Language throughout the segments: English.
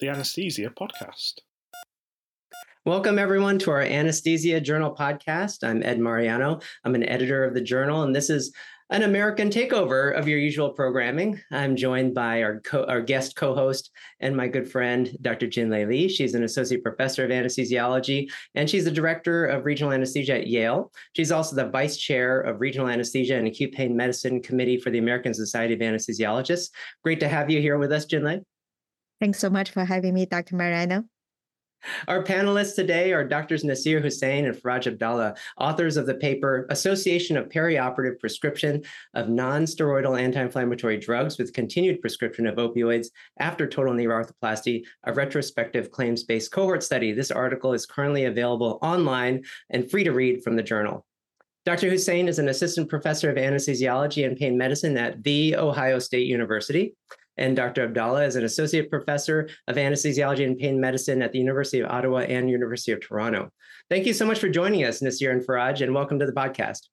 the Anesthesia Podcast. Welcome, everyone, to our Anesthesia Journal podcast. I'm Ed Mariano. I'm an editor of the journal, and this is an American takeover of your usual programming. I'm joined by our guest co-host and my good friend, Dr. Jinlei Li. She's an associate professor of anesthesiology, and she's the director of regional anesthesia at Yale. She's also the vice chair of regional anesthesia and acute pain medicine committee for the American Society of Anesthesiologists. Great to have you here with us, Jinlei. Thanks so much for having me, Dr. Mariano. Our panelists today are Drs. Nasir Hussain and Faraj Abdallah, authors of the paper Association of Perioperative Prescription of Non-Steroidal Anti-Inflammatory Drugs with Continued Prescription of Opioids After Total Knee Arthroplasty, a retrospective claims-based cohort study. This article is currently available online and free to read from the journal. Dr. Hussain is an assistant professor of anesthesiology and pain medicine at The Ohio State University. And Dr. Abdallah is an associate professor of anesthesiology and pain medicine at the University of Ottawa and University of Toronto. Thank you so much for joining us, Nasir and Faraj, and welcome to the podcast.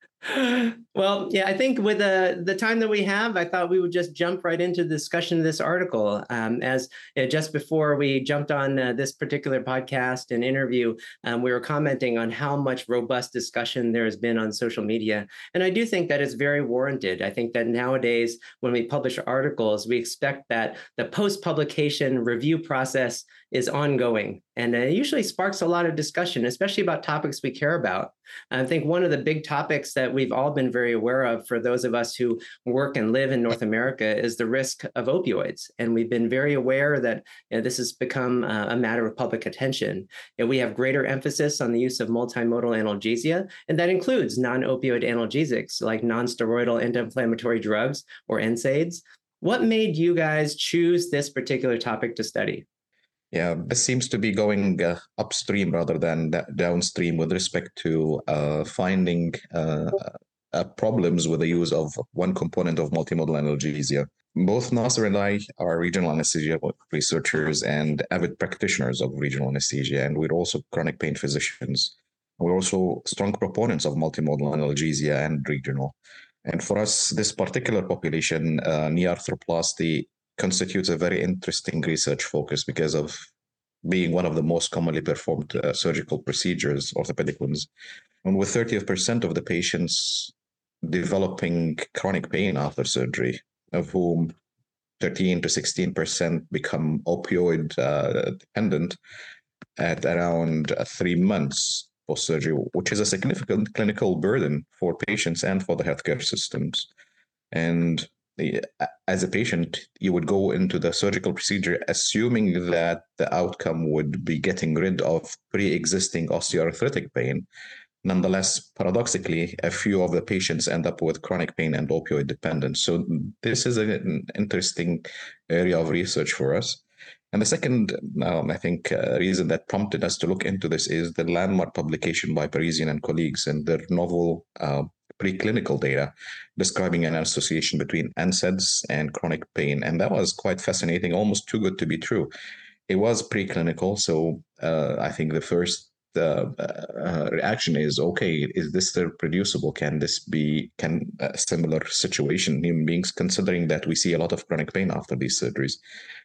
Well, yeah, I think with the time that we have, I thought we would just jump right into the discussion of this article. Just before we jumped on this particular podcast and interview, we were commenting on how much robust discussion there has been on social media. And I do think that it's very warranted. I think that nowadays, when we publish articles, we expect that the post-publication review process is ongoing. And it usually sparks a lot of discussion, especially about topics we care about. I think one of the big topics that we've all been very aware of for those of us who work and live in North America is the risk of opioids. And we've been very aware that this has become a matter of public attention. And we have greater emphasis on the use of multimodal analgesia, and that includes non-opioid analgesics like non-steroidal anti-inflammatory drugs or NSAIDs. What made you guys choose this particular topic to study? Yeah, this seems to be going upstream rather than downstream with respect to finding problems with the use of one component of multimodal analgesia. Both Nasser and I are regional anesthesia researchers and avid practitioners of regional anesthesia, and we're also chronic pain physicians. We're also strong proponents of multimodal analgesia and regional. And for us, this particular population, knee arthroplasty, constitutes a very interesting research focus because of being one of the most commonly performed surgical procedures, orthopedic ones. And with 30% of the patients developing chronic pain after surgery, of whom 13 to 16% become opioid dependent at around 3 months post-surgery, which is a significant clinical burden for patients and for the healthcare systems. And as a patient, you would go into the surgical procedure assuming that the outcome would be getting rid of pre-existing osteoarthritic pain. Nonetheless, paradoxically, a few of the patients end up with chronic pain and opioid dependence. So this is an interesting area of research for us. And the second, reason that prompted us to look into this is the landmark publication by Parisian and colleagues and their novel preclinical data describing an association between NSAIDs and chronic pain. And that was quite fascinating, almost too good to be true. It was preclinical, so I think the first reaction is, okay, is this reproducible? Can this be a similar situation in human beings, considering that we see a lot of chronic pain after these surgeries?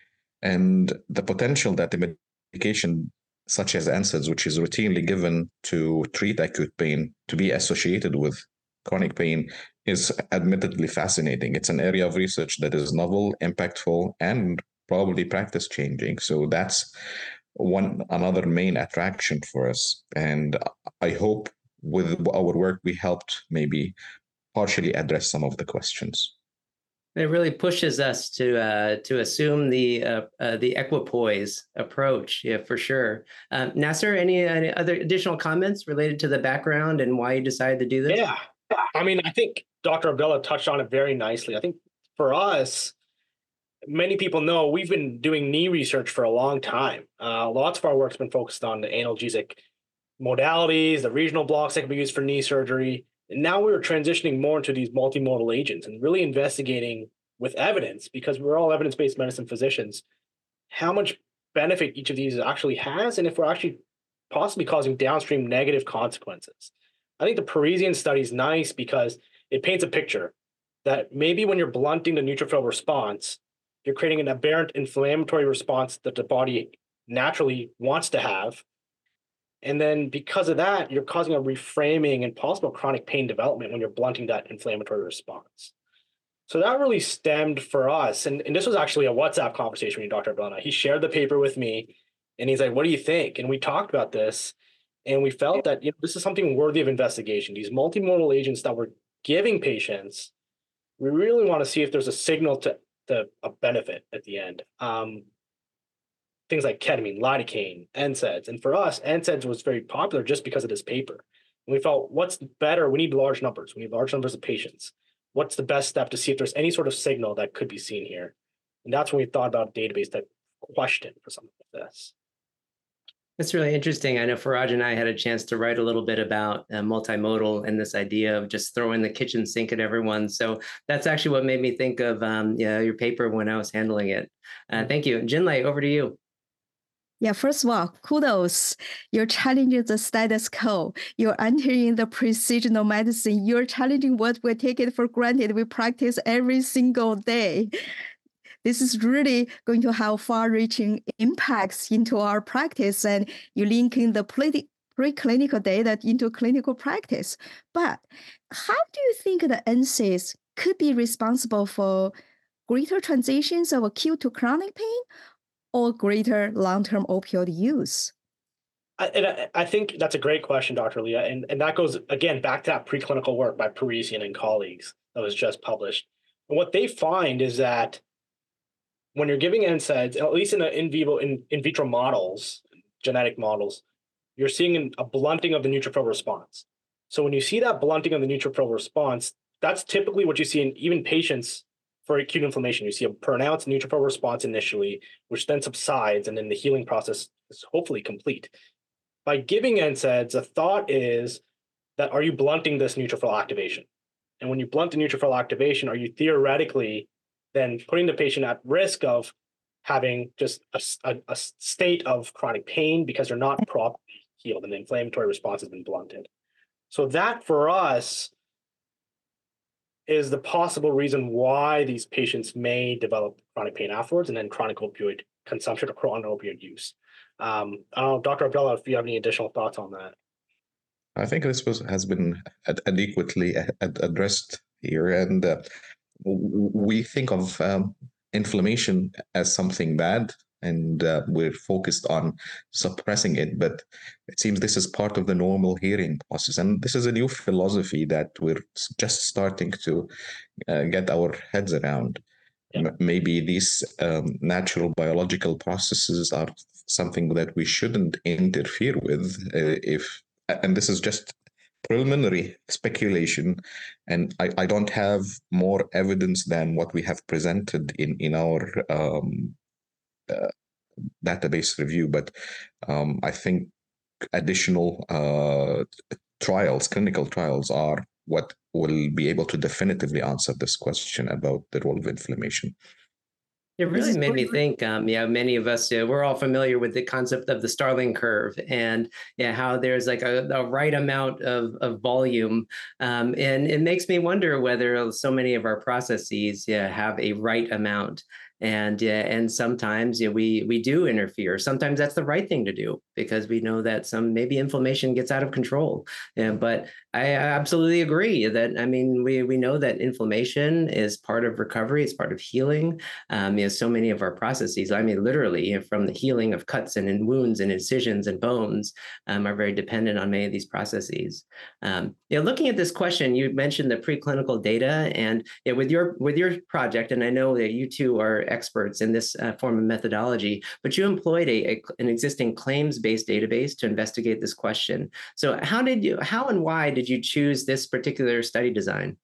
And the potential that the medication such as NSAIDs, which is routinely given to treat acute pain, to be associated with chronic pain is admittedly fascinating. It's an area of research that is novel, impactful, and probably practice changing. So that's another main attraction for us. And I hope with our work, we helped maybe partially address some of the questions. It really pushes us to assume the equipoise approach, yeah, for sure. Nasser, any other additional comments related to the background and why you decided to do this? Yeah, I mean, I think Dr. Abdallah touched on it very nicely. I think for us, many people know we've been doing knee research for a long time. Lots of our work's been focused on the analgesic modalities, the regional blocks that can be used for knee surgery. And now we're transitioning more into these multimodal agents and really investigating with evidence, because we're all evidence-based medicine physicians, how much benefit each of these actually has, and if we're actually possibly causing downstream negative consequences. I think the Parisian study is nice because it paints a picture that maybe when you're blunting the neutrophil response, you're creating an aberrant inflammatory response that the body naturally wants to have. And then because of that, you're causing a reframing and possible chronic pain development when you're blunting that inflammatory response. So that really stemmed for us. And this was actually a WhatsApp conversation with Dr. Abdallah. He shared the paper with me and he's like, what do you think? And we talked about this and we felt that this is something worthy of investigation. These multimodal agents that we're giving patients, we really want to see if there's a signal to a benefit at the end. Things like ketamine, lidocaine, NSAIDs. And for us, NSAIDs was very popular just because of this paper. And we felt, what's better? We need large numbers. We need large numbers of patients. What's the best step to see if there's any sort of signal that could be seen here? And that's when we thought about a database that question for something like this. That's really interesting. I know Faraj and I had a chance to write a little bit about multimodal and this idea of just throwing the kitchen sink at everyone. So that's actually what made me think of your paper when I was handling it. Thank you. Jinlei, over to you. Yeah, first of all, kudos. You're challenging the status quo. You're entering the precision medicine. You're challenging what we take it for granted. We practice every single day. This is really going to have far-reaching impacts into our practice, and you're linking the preclinical data into clinical practice. But how do you think the NSAIDs could be responsible for greater transitions of acute to chronic pain or greater long-term opioid use? I think that's a great question, Dr. Leah. And that goes, again, back to that preclinical work by Parisian and colleagues that was just published. And what they find is that when you're giving NSAIDs, at least in the in vitro models, genetic models, you're seeing a blunting of the neutrophil response. So when you see that blunting of the neutrophil response, that's typically what you see in even patients for acute inflammation. You see a pronounced neutrophil response initially, which then subsides, and then the healing process is hopefully complete. By giving NSAIDs, the thought is that are you blunting this neutrophil activation? And when you blunt the neutrophil activation, are you theoretically then putting the patient at risk of having just a state of chronic pain because they're not properly healed and the inflammatory response has been blunted? So that for us is the possible reason why these patients may develop chronic pain afterwards and then chronic opioid consumption or chronic opioid use. I don't know, Dr. Abdallah, if you have any additional thoughts on that. I think this has been adequately addressed here, and we think of inflammation as something bad, and we're focused on suppressing it. But it seems this is part of the normal healing process, and this is a new philosophy that we're just starting to get our heads around. Yeah. Maybe these natural biological processes are something that we shouldn't interfere with and this is just preliminary speculation, and I don't have more evidence than what we have presented in our database review, but I think additional clinical trials are what will be able to definitively answer this question about the role of inflammation. It really made me think, many of us, we're all familiar with the concept of the Starling curve and how there's like a right amount of volume. And it makes me wonder whether so many of our processes have a right amount. And sometimes we do interfere. Sometimes that's the right thing to do because we know that maybe inflammation gets out of control. But I absolutely agree that, we know that inflammation is part of recovery. It's part of healing. So many of our processes, literally from the healing of cuts and wounds and incisions and bones are very dependent on many of these processes. Looking at this question, you mentioned the preclinical data, and with your project, and I know that you two are experts in this form of methodology, but you employed an existing claims-based database to investigate this question. So how and why did you choose this particular study design?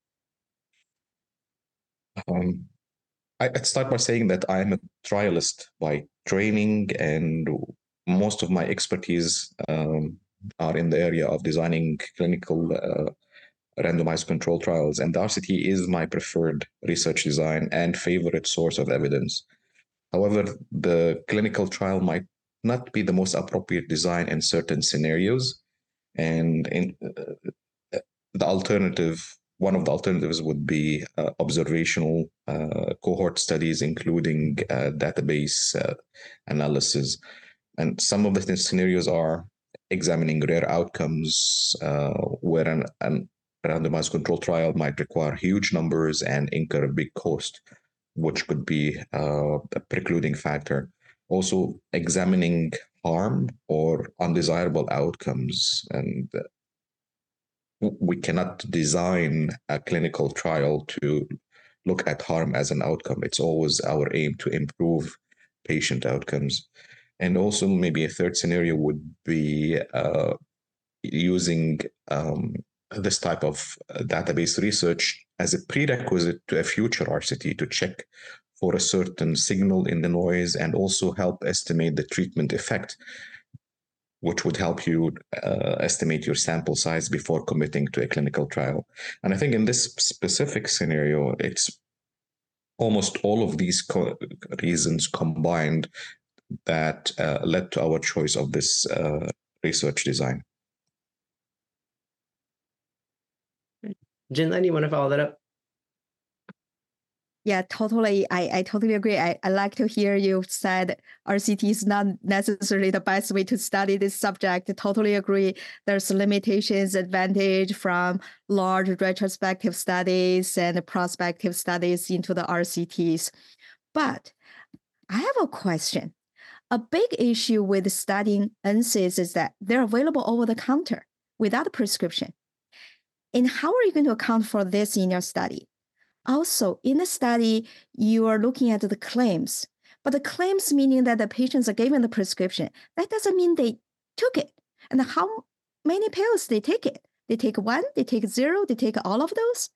I'd start by saying that I'm a trialist by training, and most of my expertise are in the area of designing clinical randomized control trials, and the RCT is my preferred research design and favorite source of evidence. However, the clinical trial might not be the most appropriate design in certain scenarios, and the alternative one of the alternatives would be observational cohort studies, including database analysis. And some of the scenarios are examining rare outcomes where an randomized control trial might require huge numbers and incur a big cost, which could be a precluding factor. Also, examining harm or undesirable outcomes. And we cannot design a clinical trial to look at harm as an outcome. It's always our aim to improve patient outcomes. And also, maybe a third scenario would be using this type of database research as a prerequisite to a future RCT to check for a certain signal in the noise and also help estimate the treatment effect, which would help you estimate your sample size before committing to a clinical trial. And I think in this specific scenario, it's almost all of these reasons combined that led to our choice of this research design. Jinlin, you want to follow that up? Yeah, totally. I totally agree. I like to hear you said RCT is not necessarily the best way to study this subject. Totally agree. There's limitations, advantage from large retrospective studies and prospective studies into the RCTs. But I have a question. A big issue with studying NSAIDs is that they're available over the counter without a prescription. And how are you going to account for this in your study? Also, in the study, you are looking at the claims, but the claims meaning that the patients are given the prescription. That doesn't mean they took it. And how many pills they take it? They take one, they take zero, they take all of those?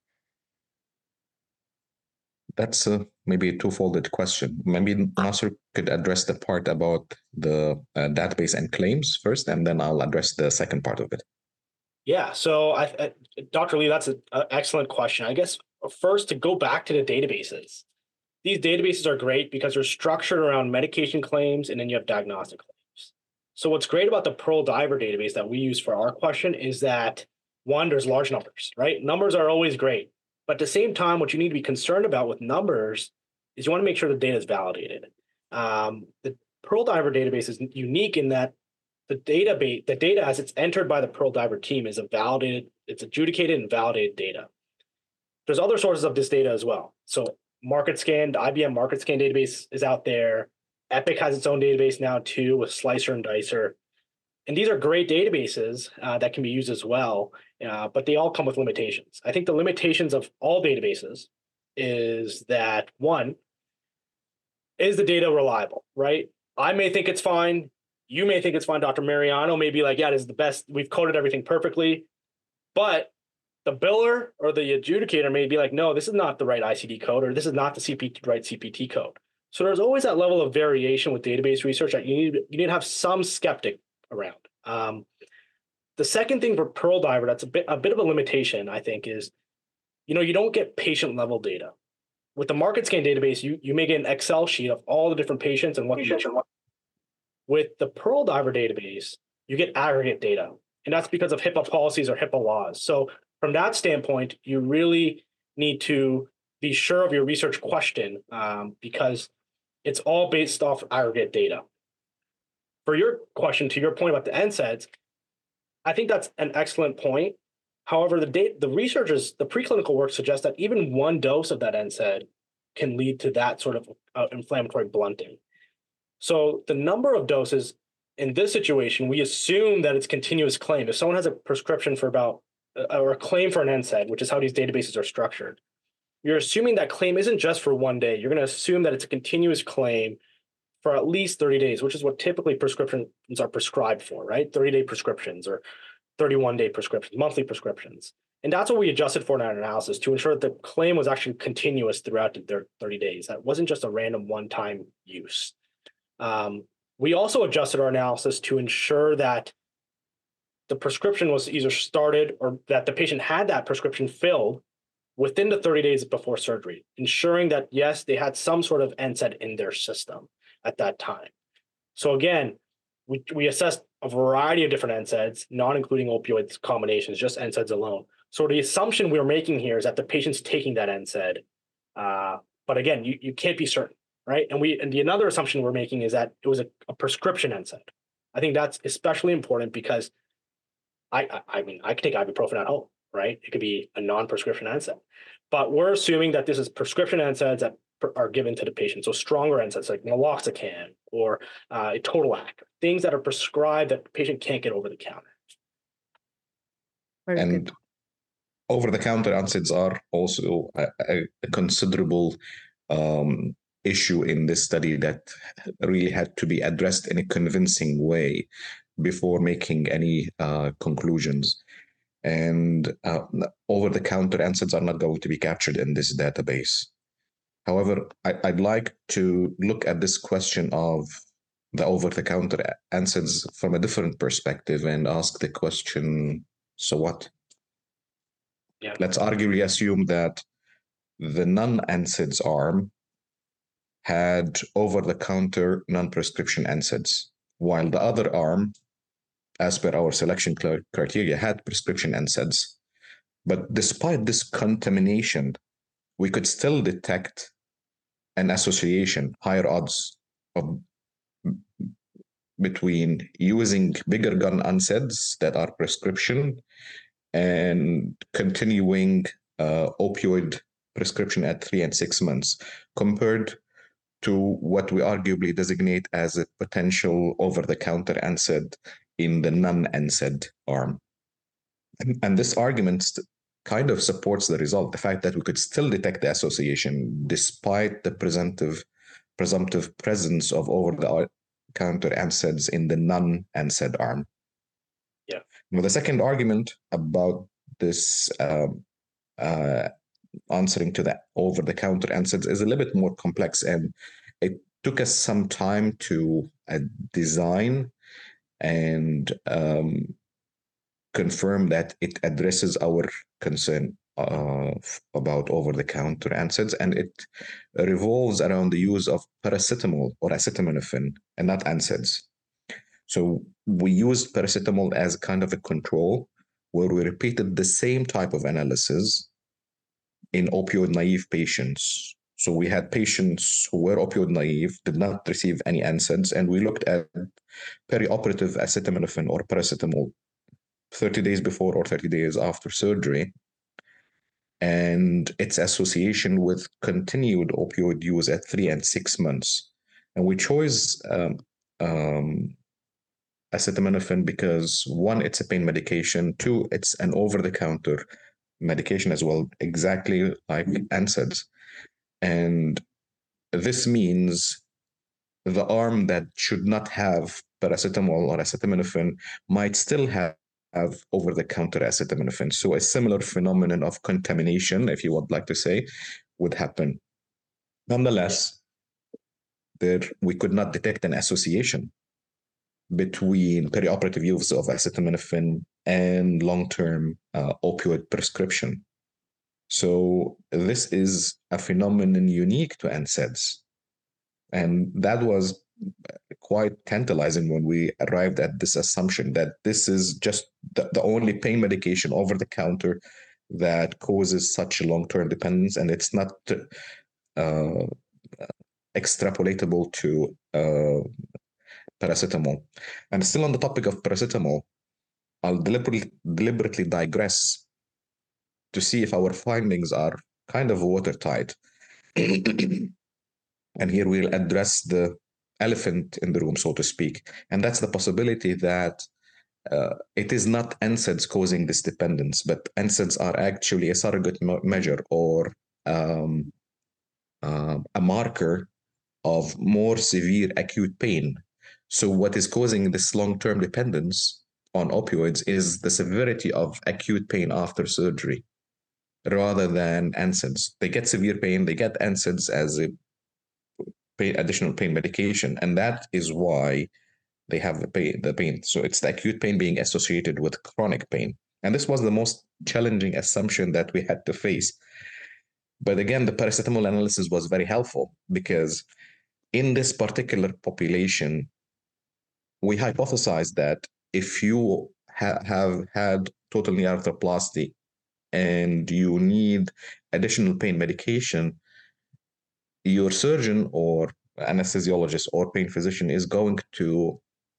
That's maybe a two-folded question. Maybe Nasser could address the part about the database and claims first, and then I'll address the second part of it. Yeah, so Dr. Lee, that's an excellent question. I guess first, to go back to the databases. These databases are great because they're structured around medication claims, and then you have diagnostic claims. So what's great about the Pearl Diver database that we use for our question is that, one, there's large numbers, right? Numbers are always great. But at the same time, what you need to be concerned about with numbers is you want to make sure the data is validated. The Pearl Diver database is unique in that the data as it's entered by the Pearl Diver team is it's adjudicated and validated data. There's other sources of this data as well. So MarketScan, the IBM MarketScan database is out there. Epic has its own database now too with Slicer and Dicer. And these are great databases that can be used as well, but they all come with limitations. I think the limitations of all databases is that, one, is the data reliable, right? I may think it's fine. You may think it's fine. Dr. Mariano may be like, yeah, this is the best. We've coded everything perfectly. But the biller or the adjudicator may be like, no, this is not the right ICD code, or this is not the right CPT code. So there's always that level of variation with database research that you need to have some skeptic around. The second thing for Pearl Diver that's a bit of a limitation, I think, is you don't get patient level data. With the MarketScan database, you may get an Excel sheet of all the different patients and what. With the Pearl Diver database, you get aggregate data, and that's because of HIPAA policies or HIPAA laws. So from that standpoint, you really need to be sure of your research question because it's all based off aggregate data. For your question, to your point about the NSAIDs, I think that's an excellent point. However, the preclinical work suggests that even one dose of that NSAID can lead to that sort of inflammatory blunting. So the number of doses in this situation, we assume that it's continuous claim. If someone has a prescription for or a claim for an NSAID, which is how these databases are structured, you're assuming that claim isn't just for one day. You're going to assume that it's a continuous claim for at least 30 days, which is what typically prescriptions are prescribed for, right? 30-day prescriptions or 31-day prescriptions, monthly prescriptions. And that's what we adjusted for in our analysis to ensure that the claim was actually continuous throughout their 30 days. That wasn't just a random one-time use. We also adjusted our analysis to ensure that the prescription was either started or that the patient had that prescription filled within the 30 days before surgery, ensuring that, yes, they had some sort of NSAID in their system at that time. So again, we assessed a variety of different NSAIDs, not including opioids combinations, just NSAIDs alone. So the assumption we're making here is that the patient's taking that NSAID. But again, you can't be certain, right? And the another assumption we're making is that it was a prescription NSAID. I think that's especially important because I mean, I could take ibuprofen at home, right? It could be a non-prescription NSAID. But we're assuming that this is prescription NSAIDs that are given to the patient. So stronger NSAIDs like naloxone or Totalac, things that are prescribed that the patient can't get over the counter. Very And good. over-the-counter NSAIDs are also a considerable issue in this study that really had to be addressed in a convincing way before making any conclusions. And over-the-counter NSAIDs are not going to be captured in this database. However, I'd like to look at this question of the over-the-counter NSAIDs from a different perspective and ask the question, so what? Yeah. Let's arguably assume that the non-NSAIDs arm had over-the-counter non-prescription NSAIDs, while the other arm, as per our selection criteria, had prescription NSAIDs. But despite this contamination, we could still detect an association, higher odds of between using bigger gun NSAIDs that are prescription and continuing opioid prescription at 3 and 6 months, compared to what we arguably designate as a potential over-the-counter NSAID in the non-NSAID arm. And this argument kind of supports the result, the fact that we could still detect the association despite the presumptive presence of over-the-counter NSAIDs in the non-NSAID arm. Yeah. Now, the second argument about this answering to the over-the-counter NSAIDs is a little bit more complex, and it took us some time to design and confirm that it addresses our concern about over-the-counter NSAIDs, and it revolves around the use of paracetamol or acetaminophen and not NSAIDs. So we used paracetamol as kind of a control where we repeated the same type of analysis in opioid-naive patients. So we had patients who were opioid-naive, did not receive any NSAIDs, and we looked at perioperative acetaminophen or paracetamol 30 days before or 30 days after surgery, and its association with continued opioid use at 3 and 6 months. And we chose acetaminophen because, one, it's a pain medication, two, it's an over-the-counter medication as well, exactly like NSAIDs. And this means the arm that should not have paracetamol or acetaminophen might still have over-the-counter acetaminophen. So a similar phenomenon of contamination, if you would like to say, would happen. Nonetheless, we could not detect an association between perioperative use of acetaminophen and long-term opioid prescription. So this is a phenomenon unique to NSAIDs. And that was quite tantalizing when we arrived at this assumption that this is just the only pain medication over the counter that causes such a long-term dependence, and it's not extrapolatable to paracetamol. And still on the topic of paracetamol, I'll deliberately digress to see if our findings are kind of watertight. And here we'll address the elephant in the room, so to speak. And that's the possibility that it is not NSAIDs causing this dependence, but NSAIDs are actually a surrogate measure or a marker of more severe acute pain. So what is causing this long-term dependence on opioids is the severity of acute pain after surgery rather than NSAIDs. They get severe pain, they get NSAIDs as a additional pain medication, and that is why they have the pain. So it's the acute pain being associated with chronic pain. And this was the most challenging assumption that we had to face. But again, the paracetamol analysis was very helpful because in this particular population, we hypothesized that if you have had total knee arthroplasty and you need additional pain medication, your surgeon or anesthesiologist or pain physician is going to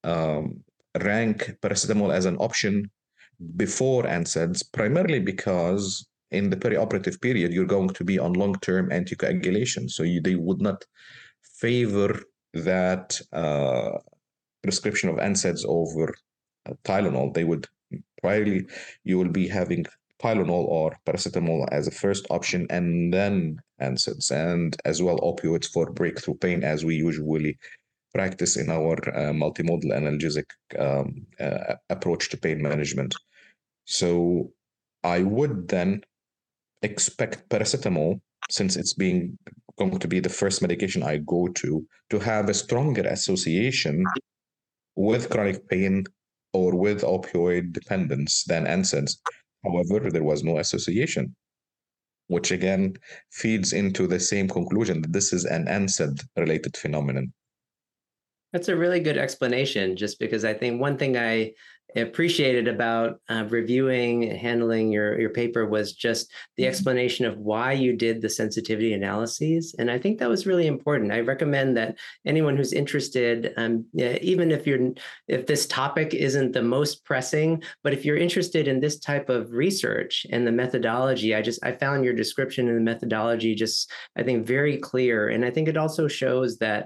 rank paracetamol as an option before NSAIDs, primarily because in the perioperative period, you're going to be on long-term anticoagulation. So they would not favor that prescription of NSAIDs over Tylenol. They would primarily, you will be having Tylenol or paracetamol as a first option, and then NSAIDs, and as well opioids for breakthrough pain, as we usually practice in our multimodal analgesic approach to pain management. So I would then expect paracetamol, since it's going to be the first medication I go to have a stronger association with chronic pain or with opioid dependence than NSAIDs. However, there was no association, which again feeds into the same conclusion that this is an NSAID-related phenomenon. That's a really good explanation, just because I think one thing I appreciated about reviewing and handling your paper was just the explanation of why you did the sensitivity analyses. And I think that was really important. I recommend that anyone who's interested, even if this topic isn't the most pressing, but if you're interested in this type of research and the methodology, I found your description and the methodology just, I think, very clear. And I think it also shows that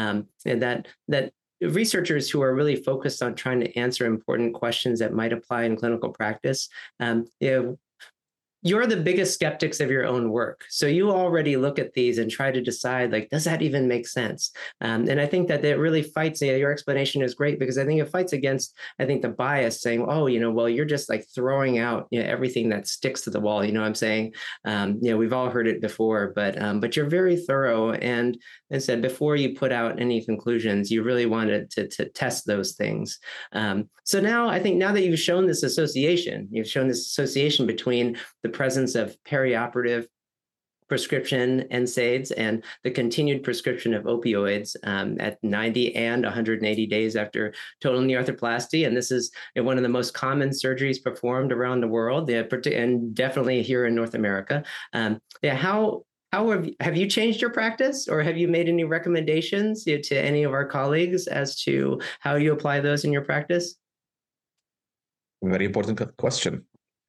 that researchers who are really focused on trying to answer important questions that might apply in clinical practice, you're the biggest skeptics of your own work. So you already look at these and try to decide, like, does that even make sense? And I think that it really fights, your explanation is great, because I think it fights against, the bias saying, oh, well, you're just like throwing out everything that sticks to the wall. You know what I'm saying? We've all heard it before, but you're very thorough. And said, before you put out any conclusions, you really wanted to test those things. So now I think now that you've shown this association between the presence of perioperative prescription NSAIDs and the continued prescription of opioids at 90 and 180 days after total knee arthroplasty. And this is one of the most common surgeries performed around the world, and definitely here in North America. How have you changed your practice, or have you made any recommendations to any of our colleagues as to how you apply those in your practice? Very important question.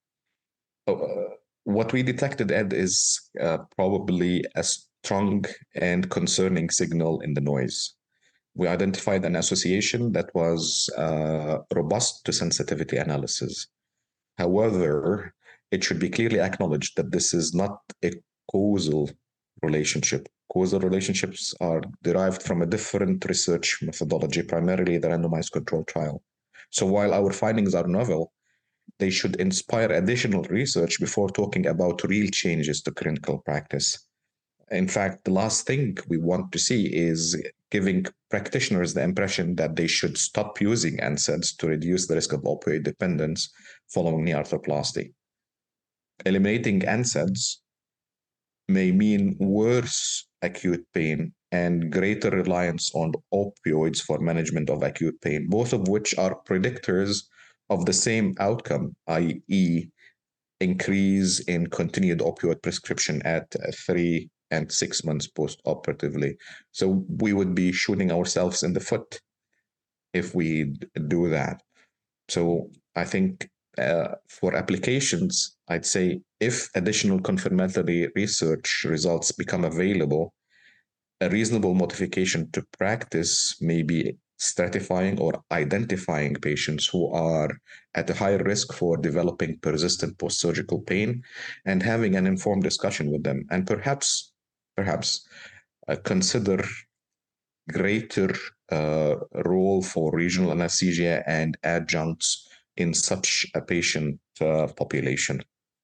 What we detected, Ed, is probably a strong and concerning signal in the noise. We identified an association that was robust to sensitivity analysis. However, it should be clearly acknowledged that this is not a causal relationship. Causal relationships are derived from a different research methodology, primarily the randomized control trial. So while our findings are novel, they should inspire additional research before talking about real changes to clinical practice. In fact, the last thing we want to see is giving practitioners the impression that they should stop using NSAIDs to reduce the risk of opioid dependence following knee arthroplasty. Eliminating NSAIDs may mean worse acute pain and greater reliance on opioids for management of acute pain, both of which are predictors of the same outcome, i.e., increase in continued opioid prescription at 3 and 6 months post-operatively. So we would be shooting ourselves in the foot if we do that. So I think for applications, I'd say if additional confirmatory research results become available, a reasonable modification to practice may be stratifying or identifying patients who are at a higher risk for developing persistent post-surgical pain and having an informed discussion with them, and perhaps consider greater role for regional anesthesia and adjuncts in such a patient population.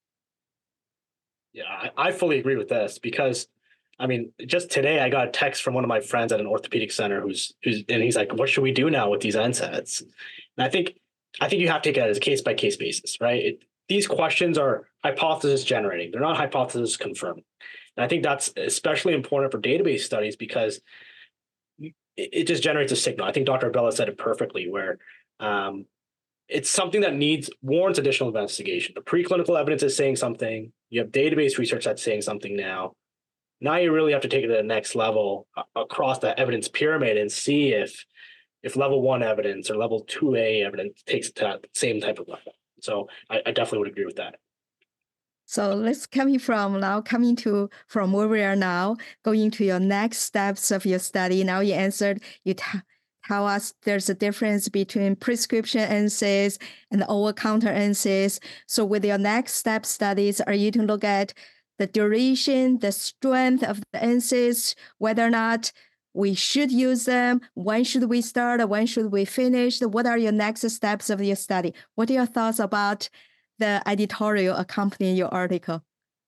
Yeah, I fully agree with this, because just today I got a text from one of my friends at an orthopedic center who's and he's like, what should we do now with these NSAIDs? And I think you have to take it as a case-by-case basis, right? These questions are hypothesis generating. They're not hypothesis confirming. And I think that's especially important for database studies, because it just generates a signal. I think Dr. Abdallah said it perfectly, where it's something that warrants additional investigation. The preclinical evidence is saying something. You have database research that's saying something now. Now you really have to take it to the next level across the evidence pyramid and see if level 1 evidence or level 2A evidence takes it to that same type of level. So I definitely would agree with that. So let's coming from where we are now, going to your next steps of your study. Now you answered, tell us there's a difference between prescription NSAIDs and over-counter NSAIDs. So with your next step studies, are you to look at the duration, the strength of the NSAIDs, whether or not we should use them, when should we start, when should we finish? What are your next steps of your study? What are your thoughts about the editorial accompanying your article?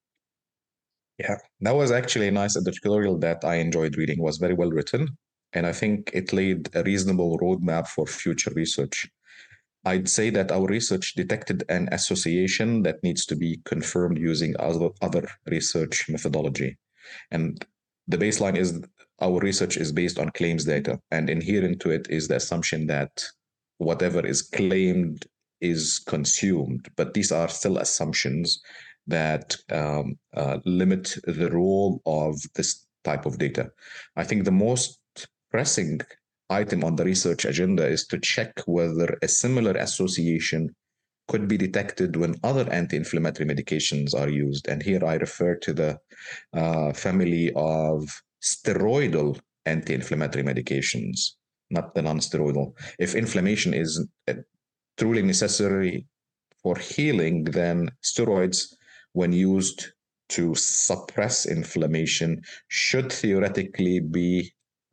Yeah, that was actually a nice editorial that I enjoyed reading. It was very well written, and I think it laid a reasonable roadmap for future research. I'd say that our research detected an association that needs to be confirmed using other research methodology. And the baseline is our research is based on claims data, and inherent to it is the assumption that whatever is claimed is consumed. But these are still assumptions that limit the role of this type of data. I think the most pressing item on the research agenda is to check whether a similar association could be detected when other anti-inflammatory medications are used. And here I refer to the family of steroidal anti-inflammatory medications, not the non-steroidal. If inflammation is truly necessary for healing, then steroids, when used to suppress inflammation, should theoretically be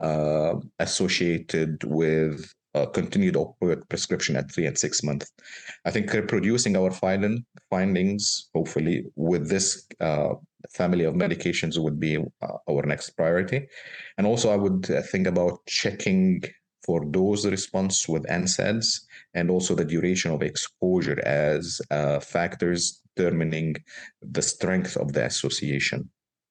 associated with continued opioid prescription at 3 and 6 months. I think reproducing our findings, hopefully, with this family of medications would be our next priority. And also, I would think about checking for dose response with NSAIDs and also the duration of exposure as factors determining the strength of the association.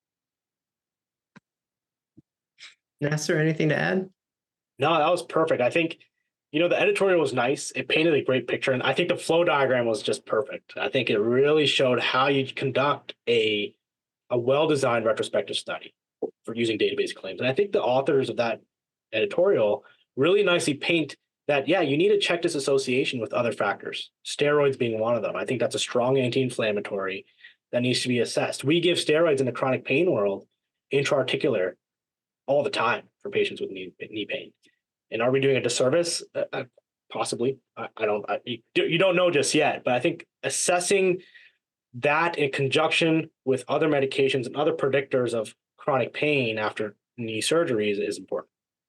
Nasser, anything to add? No, that was perfect. I think, the editorial was nice. It painted a great picture. And I think the flow diagram was just perfect. I think it really showed how you conduct a well-designed retrospective study for using database claims. And I think the authors of that editorial really nicely paint that, you need to check this association with other factors, steroids being one of them. I think that's a strong anti-inflammatory that needs to be assessed. We give steroids in the chronic pain world, intra-articular, all the time for patients with knee pain. And are we doing a disservice? Possibly. You don't know just yet, but I think assessing that in conjunction with other medications and other predictors of chronic pain after knee surgeries is important.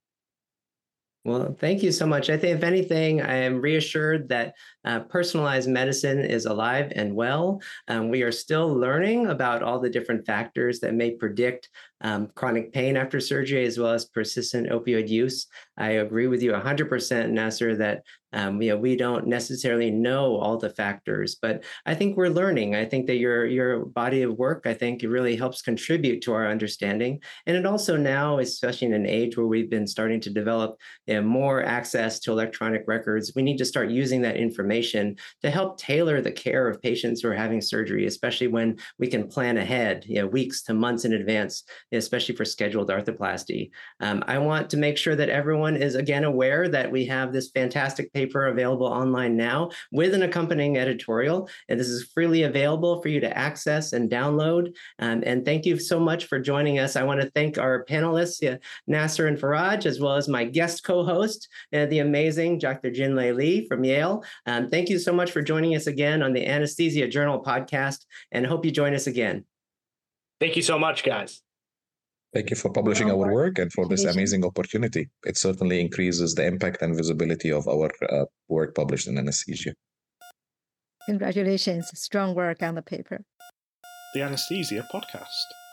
Well, thank you so much. I think, if anything, I am reassured that personalized medicine is alive and well. We are still learning about all the different factors that may predict chronic pain after surgery, as well as persistent opioid use. I agree with you 100%, Nasser, that we don't necessarily know all the factors, but I think we're learning. I think that your body of work, I think it really helps contribute to our understanding. And it also now, especially in an age where we've been starting to develop more access to electronic records, we need to start using that information to help tailor the care of patients who are having surgery, especially when we can plan ahead, weeks to months in advance, especially for scheduled arthroplasty. I want to make sure that everyone is again aware that we have this fantastic paper available online now with an accompanying editorial, and this is freely available for you to access and download. And thank you so much for joining us. I want to thank our panelists, Nasser and Faraj, as well as my guest co-host, the amazing Dr. Jinlei Li from Yale. Thank you so much for joining us again on the Anesthesia Journal podcast, and hope you join us again. Thank you so much, guys. Thank you for publishing our work and for this amazing opportunity. It certainly increases the impact and visibility of our work published in anesthesia. Congratulations. Strong work on the paper. The Anesthesia Podcast.